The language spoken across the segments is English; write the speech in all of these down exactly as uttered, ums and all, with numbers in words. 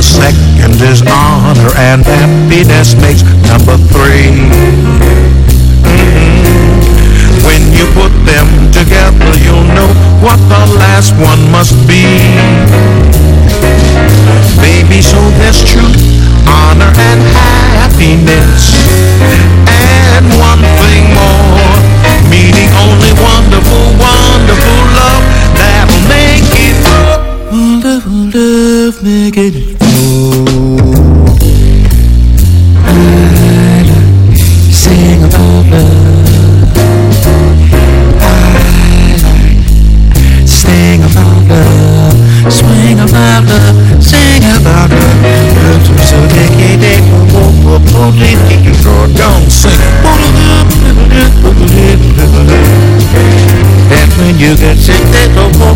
the second is honor, and happiness makes number three. Mm-hmm. When you put them together, you'll know what the last one must be. Baby, so there's truth, honor, and happiness, and one thing more, meaning only wonderful, wonderful love that'll make it go. Wonderful love, make it go. I like sing about love. I like sing about love, swing about love, sing about love. So take it, take it, whoa, whoa, whoa, take it, go down, sing. And when you get sick, they don't go.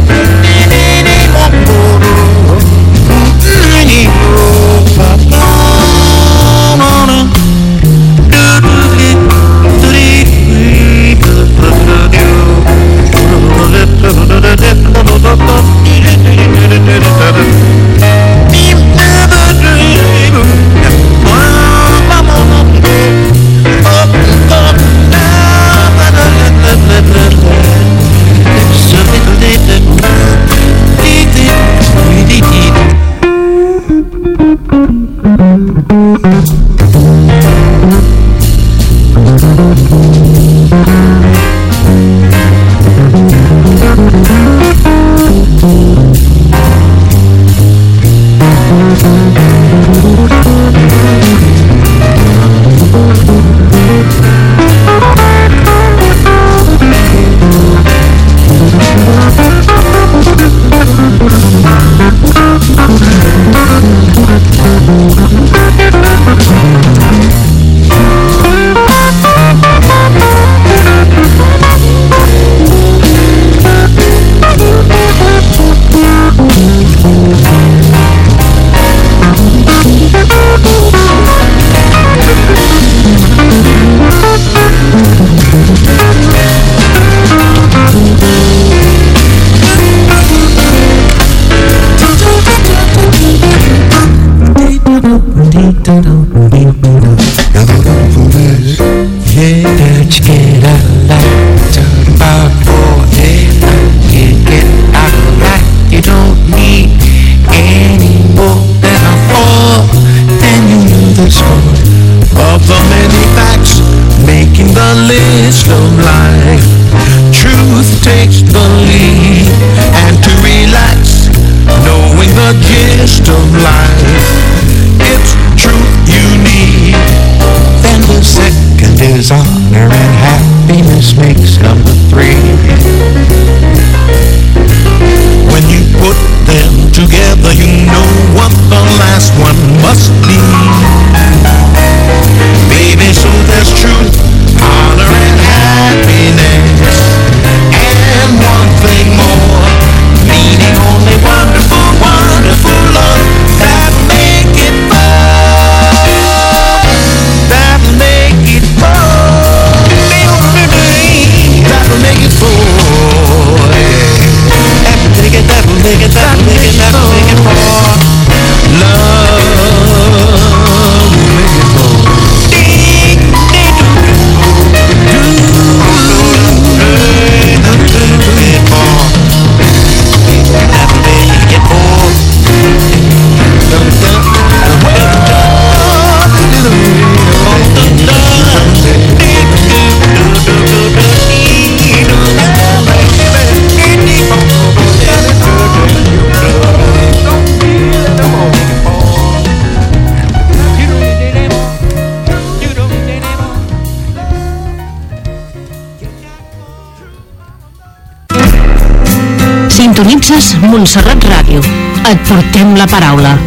Sintonitzes Montserrat Ràdio. Et portem la paraula.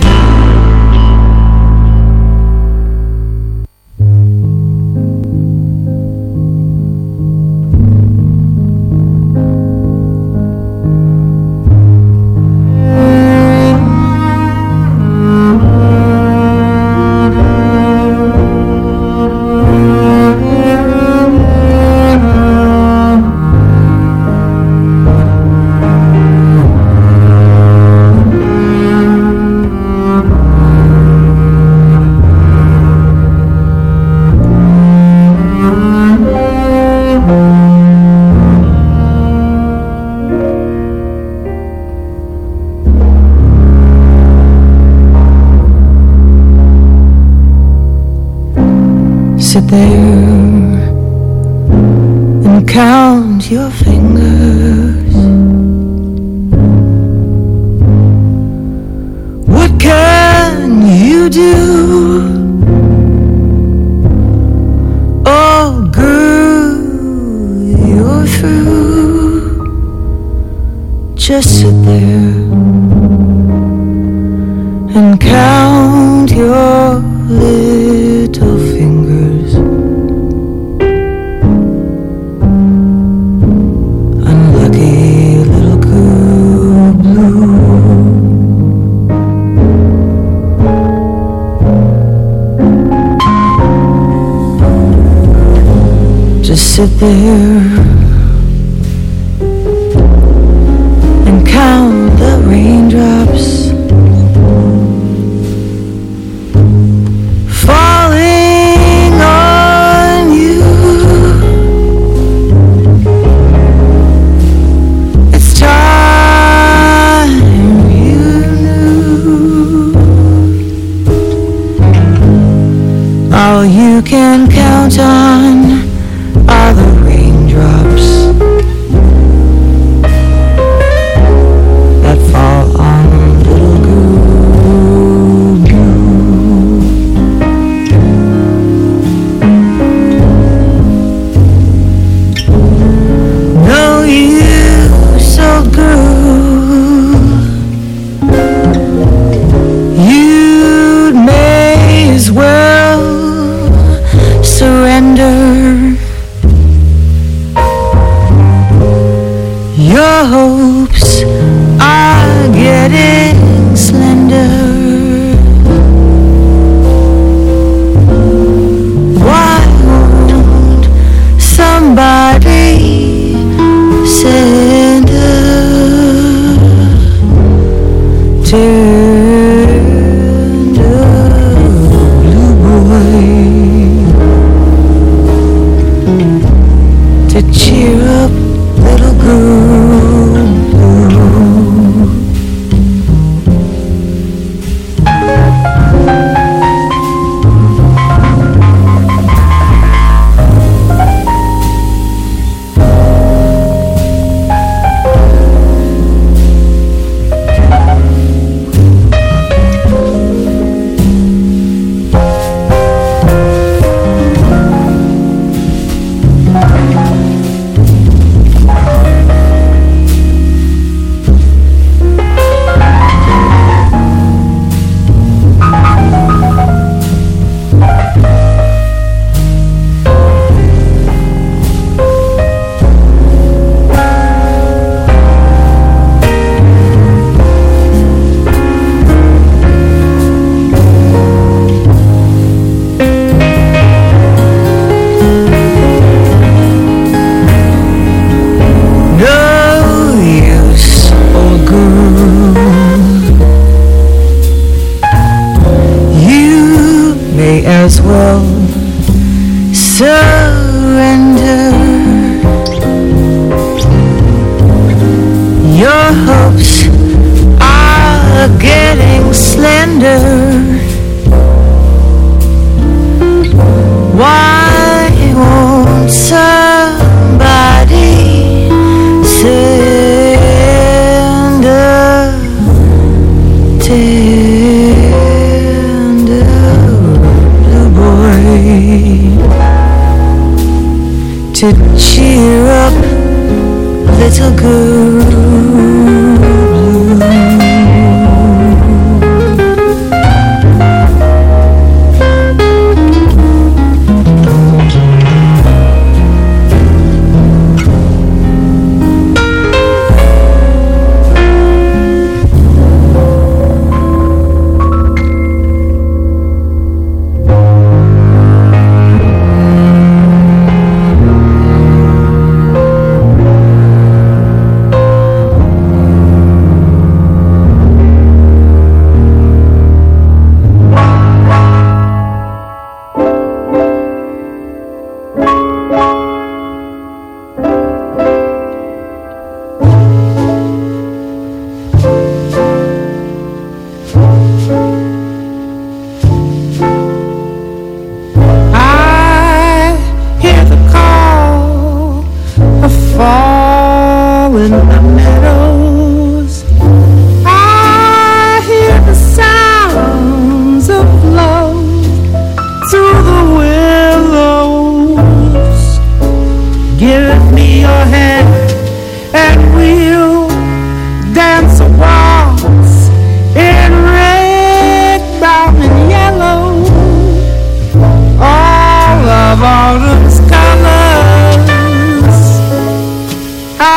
sit there and count your fingers. What can you do? Oh, girl, you're through. Just sit there and count your little fingers. Unlucky little girl blue. Just sit there and count the raindrops falling on you. It's time you knew. All you can count on are the raindrops that fall on little girl blue. No use, oh girl, you may as well surrender. Your hopes are getting slender. Why won't somebody send a tender blue boy to cheer up little girl blue? As well surrender. Your hopes are getting slender. Why won't somebody send a tender to cheer up little girl blue?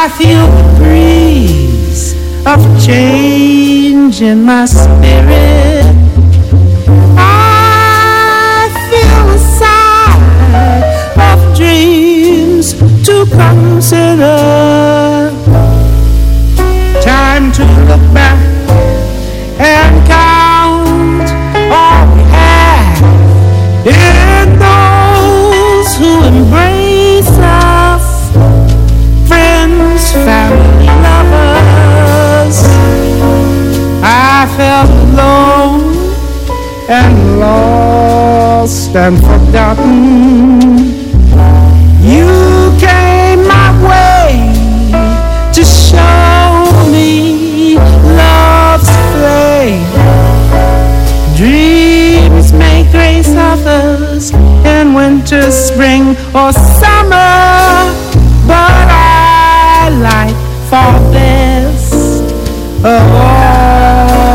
I feel the breeze of change in my spirit. I feel a sigh of dreams to consider. Time to look back and count all we have in those who embrace us, friends, family, lovers. I felt alone and lost and forgotten. You came my way to show me love's flame. Dreams may grace others in winter, spring, or summer, but I like for best of all.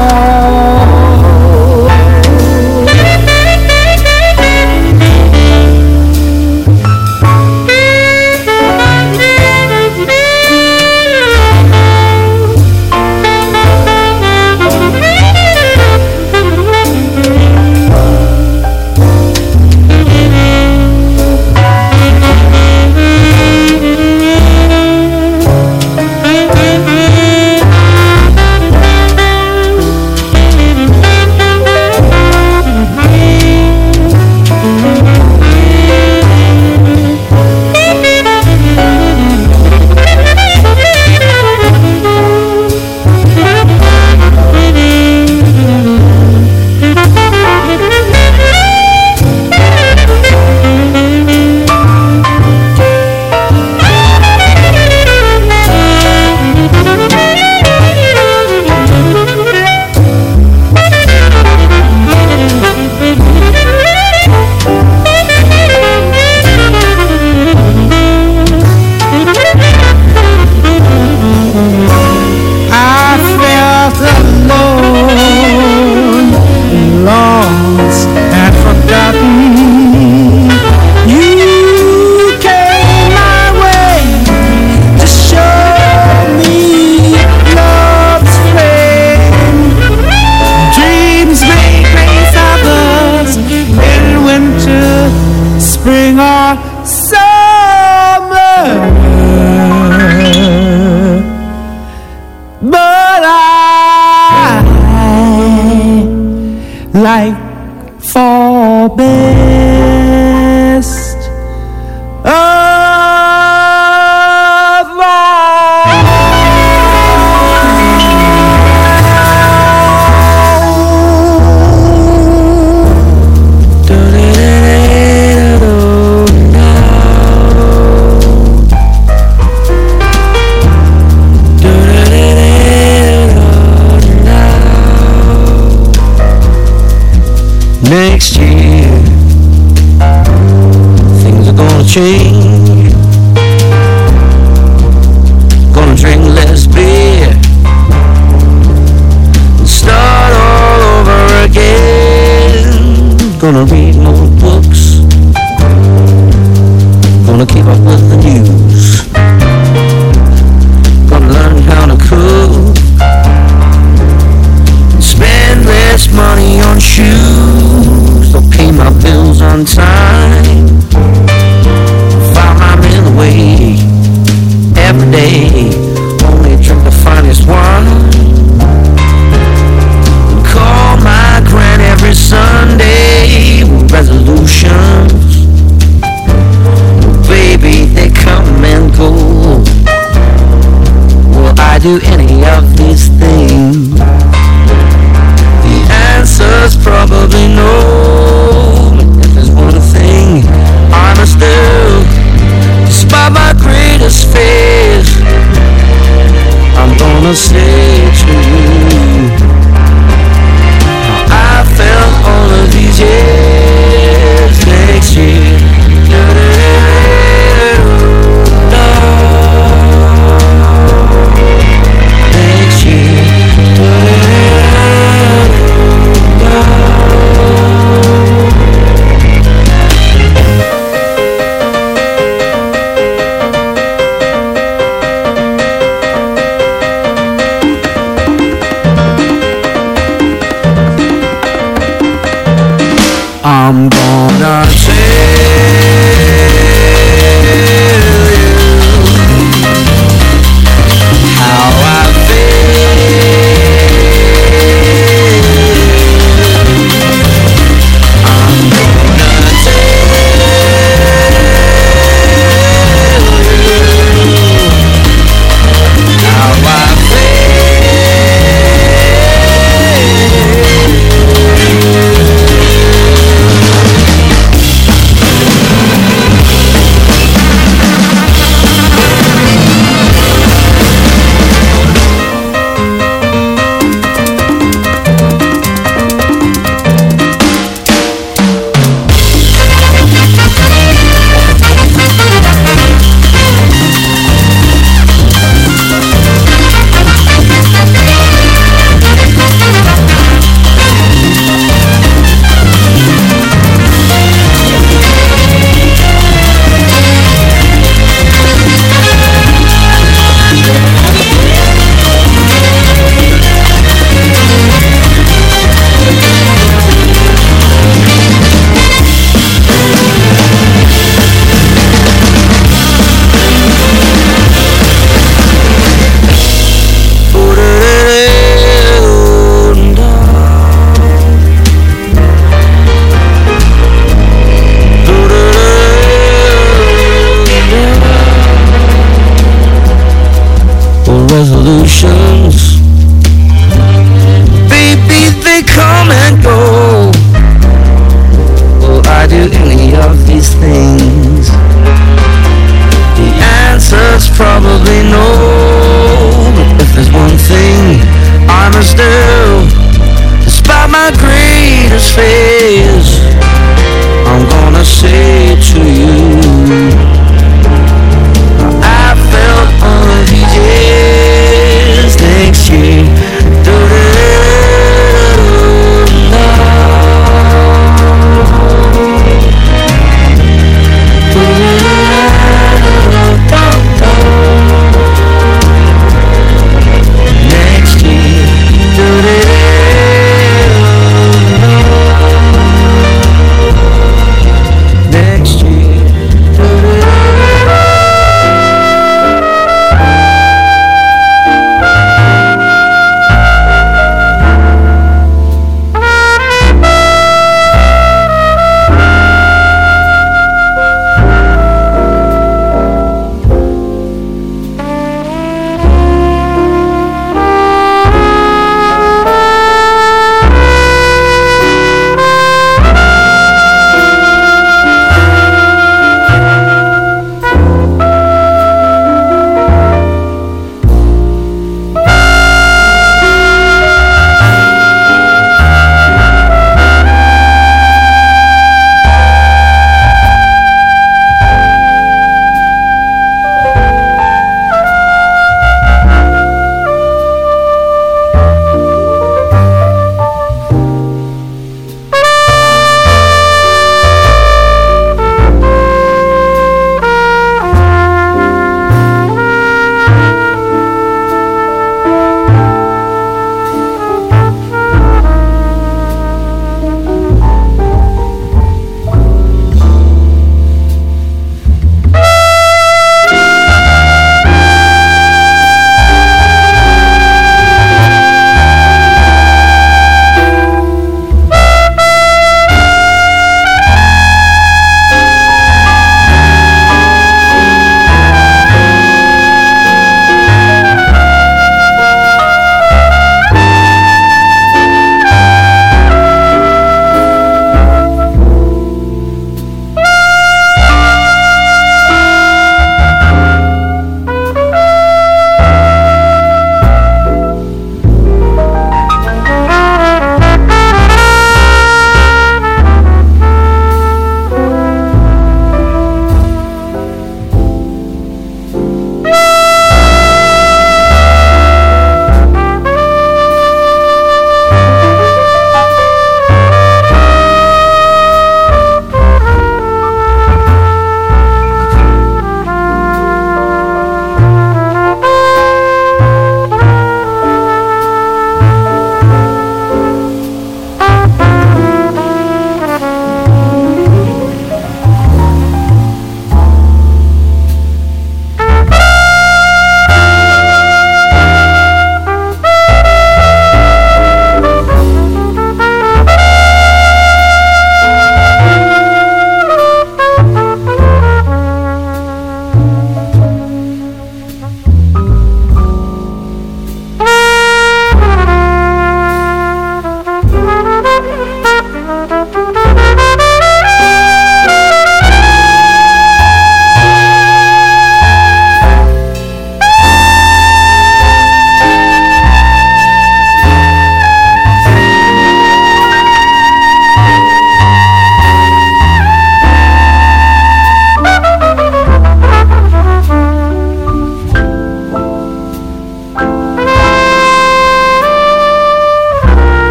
Like for best of next year, things are gonna change. Gonna drink less beer and start all over again. Gonna read more books, gonna keep up with the news. Gonna learn how to cook, spend less money on shoes. I'll pay my bills on time, find my meal away every day. Only drink the finest wine, call my gran every Sunday with resolutions. Baby, they come and go. Will I do any of these things? Answers probably no. If there's one thing I must do, despite my greatest fears, I'm gonna say to you how I felt all of these years. Next year, next any of these things? The answer's probably no. But if there's one thing I must do, despite my greatest fears, I'm gonna say to you, I felt all of these years next year.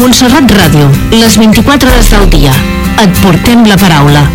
Montserrat Ràdio, les vint-i-quatre hores del dia. Et portem la paraula.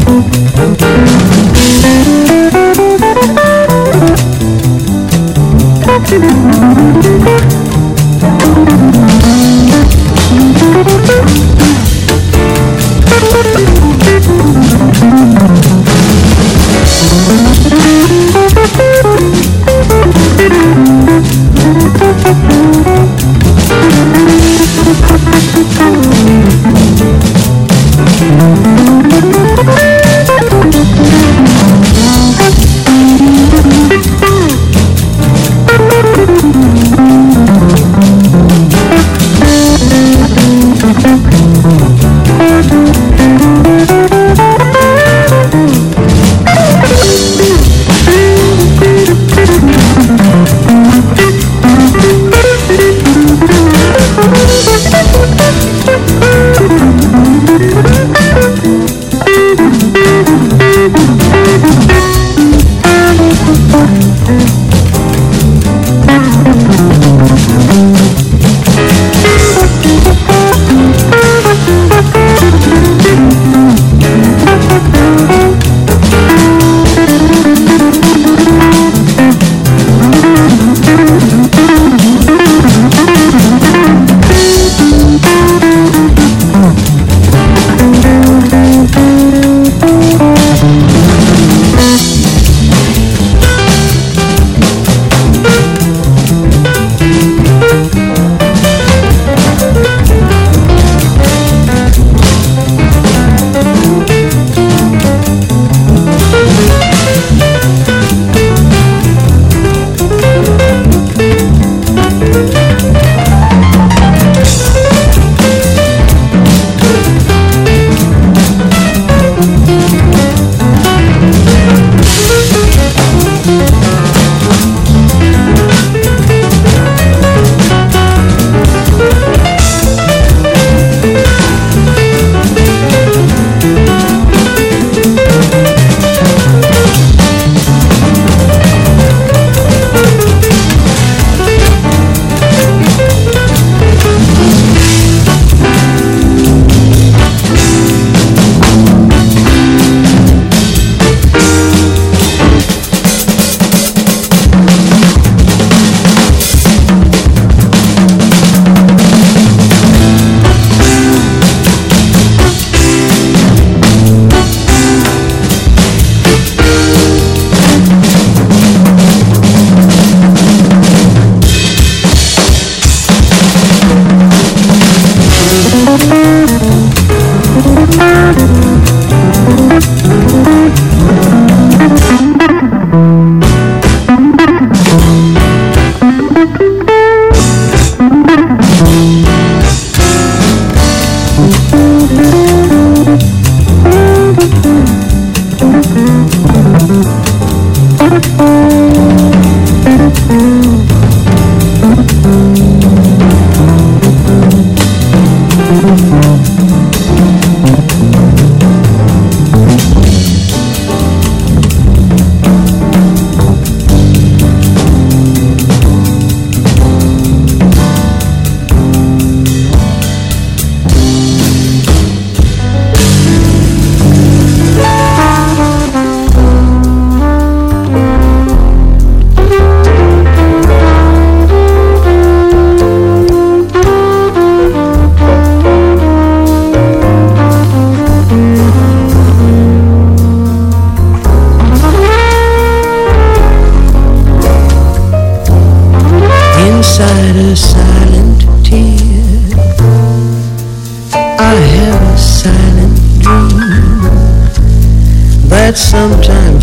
Sometimes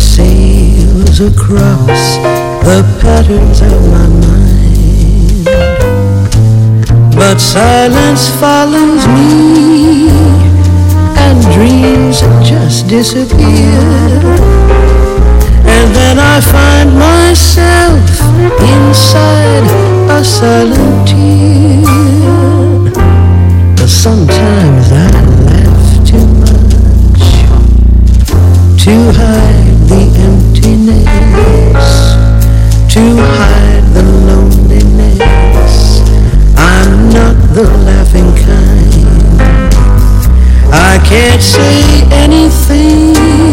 sails across the patterns of my mind, but silence follows me and dreams just disappear, and then I find myself inside a silent tear. But sometimes I laugh too much to hide the emptiness, to hide the loneliness. I'm not the laughing kind. I can't say anything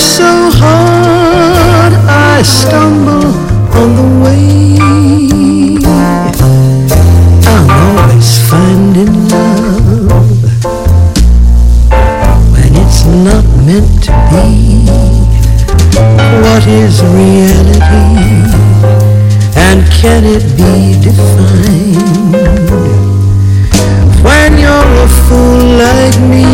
so hard I stumble on the way. I'm always finding love when it's not meant to be. What is reality, and can it be defined? When you're a fool like me,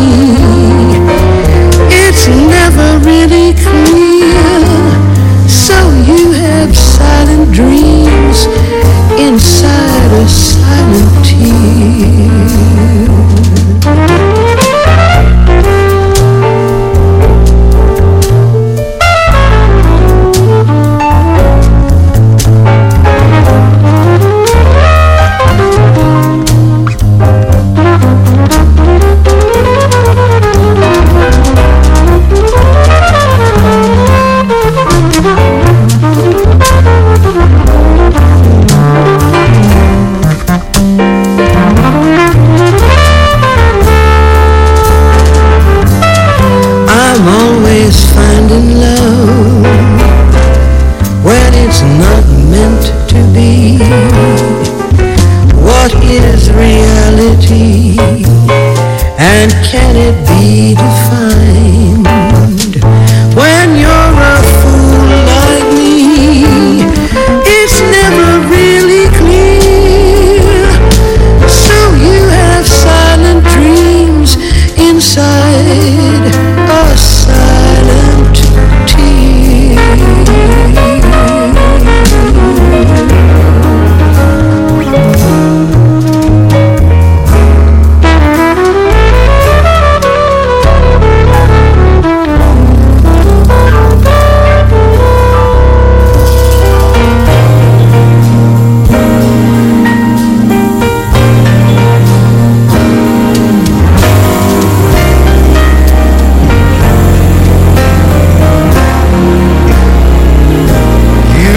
it's never really clear. So you have silent dreams inside a silent tear. And can it be defined? When you're a fool like me, it's never really clear. So you have silent dreams inside a silent tear.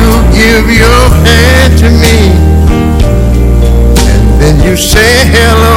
You say hello